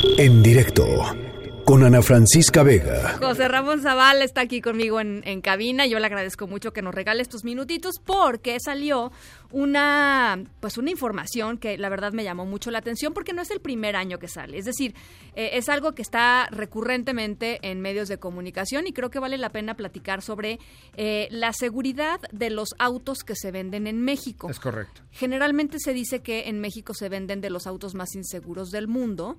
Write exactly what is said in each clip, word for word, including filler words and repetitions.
En directo con Ana Francisca Vega. José Ramón Zavala está aquí conmigo en, en cabina. Yo le agradezco mucho que nos regale estos minutitos porque salió una, pues una información que la verdad me llamó mucho la atención porque no es el primer año que sale. Es decir, eh, es algo que está recurrentemente en medios de comunicación y creo que vale la pena platicar sobre eh, la seguridad de los autos que se venden en México. Es correcto. Generalmente se dice que en México se venden de los autos más inseguros del mundo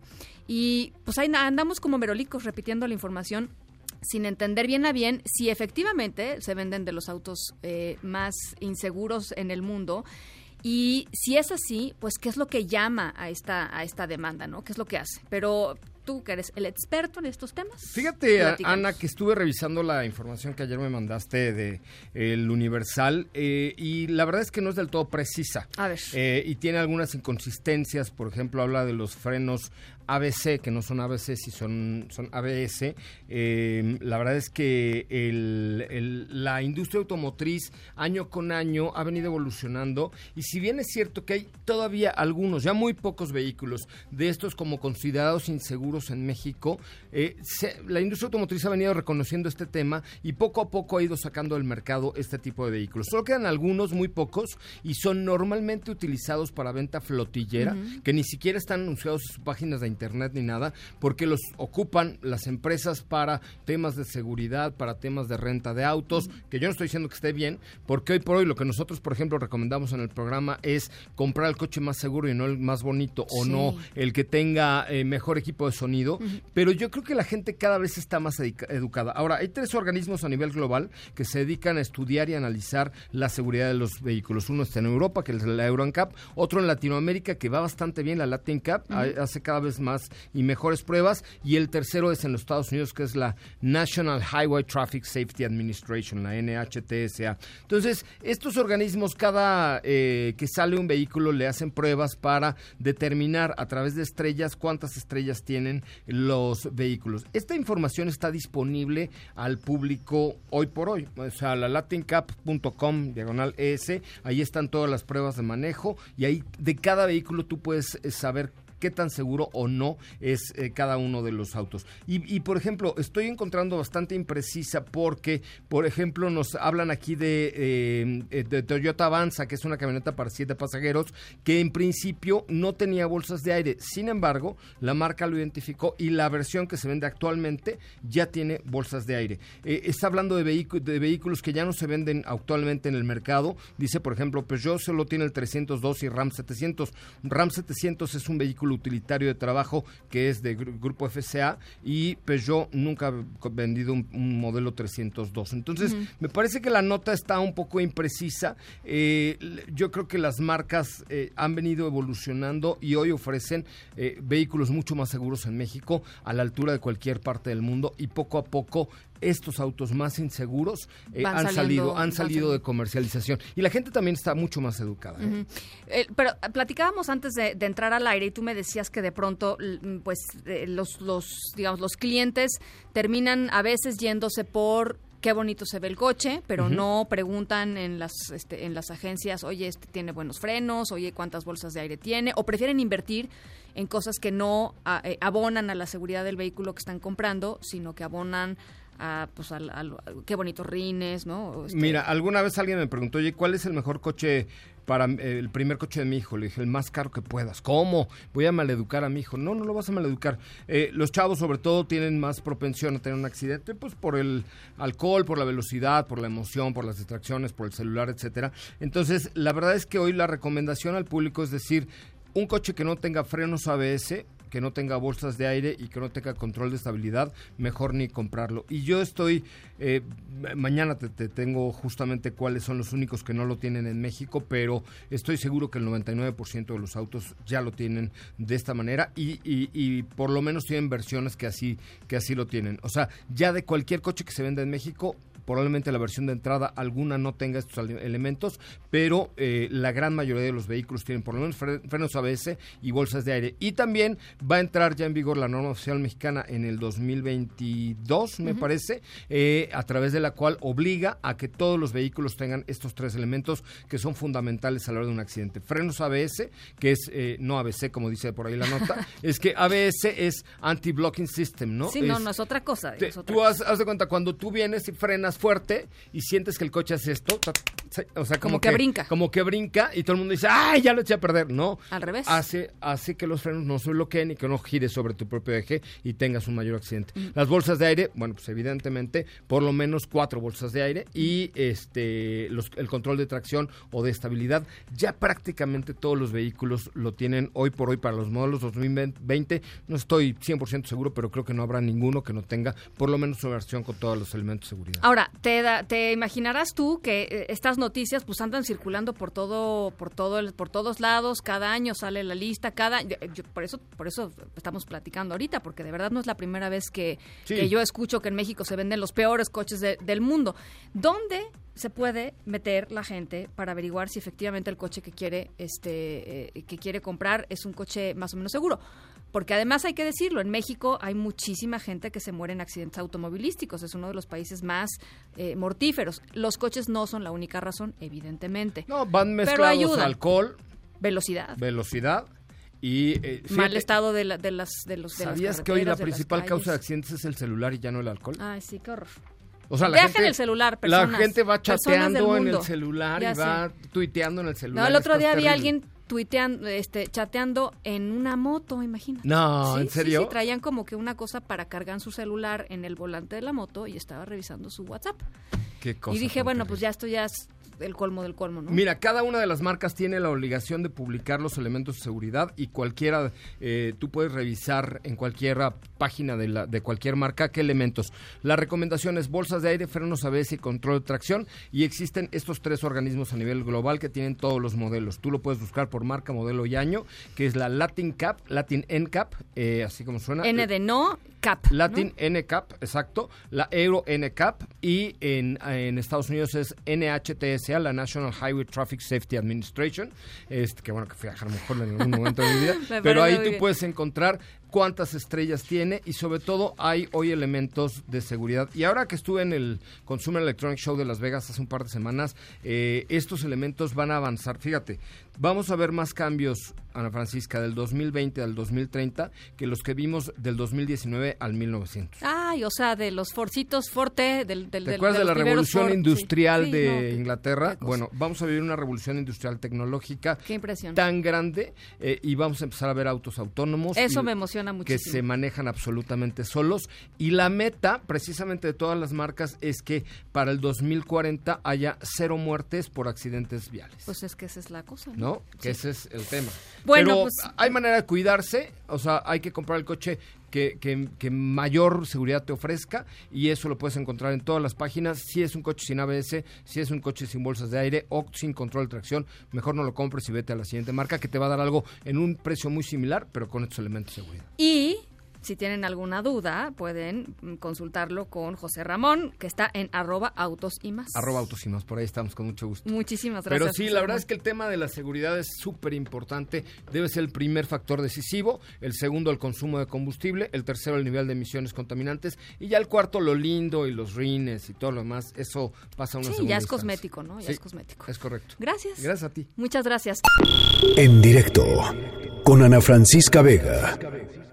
y pues ahí andamos como merolicos repitiendo la información sin entender bien a bien si efectivamente se venden de los autos eh, más inseguros en el mundo. Y si es así, pues qué es lo que llama a esta a esta demanda, ¿no? ¿Qué es lo que hace? Pero tú, que eres el experto en estos temas. Fíjate, Ana, que estuve revisando la información que ayer me mandaste de El Universal eh, y la verdad es que no es del todo precisa. A ver. Eh, y tiene algunas inconsistencias, por ejemplo, habla de los frenos A B C, que no son A B C, si son, son A B S. Eh, la verdad es que el, el, la industria automotriz año con año ha venido evolucionando y si bien es cierto que hay todavía algunos, ya muy pocos vehículos de estos como considerados inseguros en México, eh, se, la industria automotriz ha venido reconociendo este tema y poco a poco ha ido sacando del mercado este tipo de vehículos. Solo quedan algunos, muy pocos, y son normalmente utilizados para venta flotillera, uh-huh. que ni siquiera están anunciados en sus páginas de internet ni nada, porque los ocupan las empresas para temas de seguridad, para temas de renta de autos, uh-huh. que yo no estoy diciendo que esté bien, porque hoy por hoy lo que nosotros, por ejemplo, recomendamos en el programa es comprar el coche más seguro y no el más bonito, sí. o no el que tenga eh, mejor equipo de sonido, uh-huh. pero yo creo que la gente cada vez está más edica- educada. Ahora, hay tres organismos a nivel global que se dedican a estudiar y analizar la seguridad de los vehículos. Uno está en Europa, que es la Euro N C A P, otro en Latinoamérica, que va bastante bien, la Latin C A P, uh-huh. hace cada vez más y mejores pruebas, y el tercero es en los Estados Unidos, que es la National Highway Traffic Safety Administration, la N H T S A. Entonces, estos organismos, cada eh, que sale un vehículo, le hacen pruebas para determinar a través de estrellas cuántas estrellas tienen los vehículos. Esta información está disponible al público hoy por hoy, o sea, la latincap punto com, diagonal E S, ahí están todas las pruebas de manejo y ahí de cada vehículo tú puedes saber qué tan seguro o no es eh, cada uno de los autos. Y, y, por ejemplo, estoy encontrando bastante imprecisa porque, por ejemplo, nos hablan aquí de, eh, de Toyota Avanza, que es una camioneta para siete pasajeros, que en principio no tenía bolsas de aire. Sin embargo, la marca lo identificó y la versión que se vende actualmente ya tiene bolsas de aire. Eh, está hablando de, vehicu- de vehículos que ya no se venden actualmente en el mercado. Dice, por ejemplo, Peugeot solo tiene el trescientos dos y Ram setecientos. Ram setecientos es un vehículo utilitario de trabajo que es de gr- Grupo F C A y Peugeot nunca ha vendido un, un modelo trescientos dos. Entonces, uh-huh. me parece que la nota está un poco imprecisa. Eh, yo creo que las marcas eh, han venido evolucionando y hoy ofrecen eh, vehículos mucho más seguros en México a la altura de cualquier parte del mundo y poco a poco estos autos más inseguros eh, han salido han salido de comercialización y la gente también está mucho más educada. ¿eh? Uh-huh. Eh, pero platicábamos antes de, de entrar al aire y tú me decías que de pronto pues eh, los los digamos los clientes terminan a veces yéndose por qué bonito se ve el coche, pero uh-huh. no preguntan en las este, en las agencias, oye, este tiene buenos frenos, oye, cuántas bolsas de aire tiene, o prefieren invertir en cosas que no a, eh, abonan a la seguridad del vehículo que están comprando, sino que abonan a, pues, a, a, a qué bonitos rines, ¿no? Este... Mira, alguna vez alguien me preguntó, oye, ¿cuál es el mejor coche para eh, el primer coche de mi hijo? Le dije, el más caro que puedas. ¿Cómo? Voy a maleducar a mi hijo. No, no lo vas a maleducar. Eh, los chavos, sobre todo, tienen más propensión a tener un accidente, pues por el alcohol, por la velocidad, por la emoción, por las distracciones, por el celular, etcétera. Entonces, la verdad es que hoy la recomendación al público es decir, un coche que no tenga frenos A B S, que no tenga bolsas de aire y que no tenga control de estabilidad, mejor ni comprarlo. Y yo estoy, eh, mañana te, te tengo justamente cuáles son los únicos que no lo tienen en México, pero estoy seguro que el noventa y nueve por ciento de los autos ya lo tienen de esta manera y, y, y por lo menos tienen versiones que así, que así lo tienen. O sea, ya de cualquier coche que se venda en México, probablemente la versión de entrada alguna no tenga estos elementos, pero eh, la gran mayoría de los vehículos tienen por lo menos fre- frenos A B S y bolsas de aire. Y también va a entrar ya en vigor la norma oficial mexicana en el dos mil veintidós, me uh-huh. parece, eh, a través de la cual obliga a que todos los vehículos tengan estos tres elementos que son fundamentales a la hora de un accidente. Frenos A B S, que es, eh, no A B C, como dice por ahí la nota, es que A B S es Anti-Blocking System, ¿no? Sí, es, no, no es otra cosa. Te, es otra tú cosa. haz, haz de cuenta, cuando tú vienes y frenas fuerte y sientes que el coche hace esto, o sea, como, como que, que brinca. Como que brinca y todo el mundo dice, ¡ay, ya lo eché a perder! No. Al revés. Hace, hace que los frenos no se bloqueen y que no gires sobre tu propio eje y tengas un mayor accidente. Mm. Las bolsas de aire, bueno, pues evidentemente, por lo menos cuatro bolsas de aire y este los, el control de tracción o de estabilidad. Ya prácticamente todos los vehículos lo tienen hoy por hoy para los modelos dos mil veinte. No estoy cien por ciento seguro, pero creo que no habrá ninguno que no tenga por lo menos una versión con todos los elementos de seguridad. Ahora, te, da, te imaginarás tú que eh, estas noticias pues andan circulando por todo, por todo, el, por todos lados. Cada año sale la lista, cada, yo, yo, por eso, por eso estamos platicando ahorita, porque de verdad no es la primera vez que, sí. que yo escucho que en México se venden los peores coches de, del mundo. ¿Dónde se puede meter la gente para averiguar si efectivamente el coche que quiere, este, eh, que quiere comprar es un coche más o menos seguro? Porque además hay que decirlo, en México hay muchísima gente que se muere en accidentes automovilísticos, es uno de los países más eh, mortíferos. Los coches no son la única razón, evidentemente. No, van mezclados alcohol, velocidad, velocidad y eh, fíjate, mal estado de, la, de las de los de ¿sabías las que hoy la principal causa de accidentes es el celular y ya no el alcohol? Ay, sí, qué horror. O sea, la Dejen gente, el celular, personas. La gente va chateando en el mundo. celular ya y va sé. tuiteando en el celular. No, el otro día terrible. vi a alguien tuiteando, este, chateando en una moto, imagínate. No, ¿Sí? ¿en serio? Sí, sí, traían como que una cosa para cargar su celular en el volante de la moto y estaba revisando su WhatsApp. Qué cosa. Y dije, bueno, pues ya esto ya es el colmo del colmo, ¿no? Mira, cada una de las marcas tiene la obligación de publicar los elementos de seguridad y cualquiera, eh, tú puedes revisar en cualquier página de, la, de cualquier marca qué elementos. La recomendación es bolsas de aire, frenos A B S y control de tracción, y existen estos tres organismos a nivel global que tienen todos los modelos. Tú lo puedes buscar por marca, modelo y año, que es la Latin Cap, Latin N Cap, eh, así como suena. N de no, Cap. Latin ¿no? N Cap, exacto, la Euro N Cap, y en, en Estados Unidos es N H T S A, la National Highway Traffic Safety Administration, este, que bueno, que fui a dejar mejor en algún momento de mi vida, pero ahí tú bien. puedes encontrar cuántas estrellas tiene y sobre todo hay hoy elementos de seguridad. Y ahora que estuve en el Consumer Electronic Show de Las Vegas hace un par de semanas, eh, estos elementos van a avanzar. Fíjate, vamos a ver más cambios, Ana Francisca, del dos mil veinte al dos mil treinta que los que vimos del dos mil diecinueve al mil novecientos. Ay, o sea, de los Forcitos Forte, del, del, ¿Te acuerdas de, de la revolución Ford? industrial sí. Sí, de no, Inglaterra? Bueno, vamos a vivir una revolución industrial tecnológica Qué impresión. tan grande eh, y vamos a empezar a ver autos autónomos. Eso y, me emociona muchísimo. Que se manejan absolutamente solos, y la meta precisamente de todas las marcas es que para el dos mil cuarenta haya cero muertes por accidentes viales. Pues es que esa es la cosa, ¿no? ¿No? Que sí. ese es el tema. Bueno, Pero pues hay manera de cuidarse, o sea, hay que comprar el coche Que, que, que mayor seguridad te ofrezca, y eso lo puedes encontrar en todas las páginas. Si es un coche sin A B S, si es un coche sin bolsas de aire o sin control de tracción, mejor no lo compres y vete a la siguiente marca que te va a dar algo en un precio muy similar, pero con estos elementos de seguridad. Y si tienen alguna duda, pueden consultarlo con José Ramón, que está en arroba autos y más. Arroba autos y más, por ahí estamos con mucho gusto. Muchísimas gracias. Pero sí, la verdad es que el tema de la seguridad es súper importante. Debe ser el primer factor decisivo, el segundo el consumo de combustible, el tercero el nivel de emisiones contaminantes, y ya el cuarto lo lindo y los rines y todo lo demás. Eso pasa a una sí, segunda ya es instancia. cosmético, ¿no? Ya sí, es cosmético. Es correcto. Gracias. Gracias a ti. Muchas gracias. En directo con Ana Francisca Vega.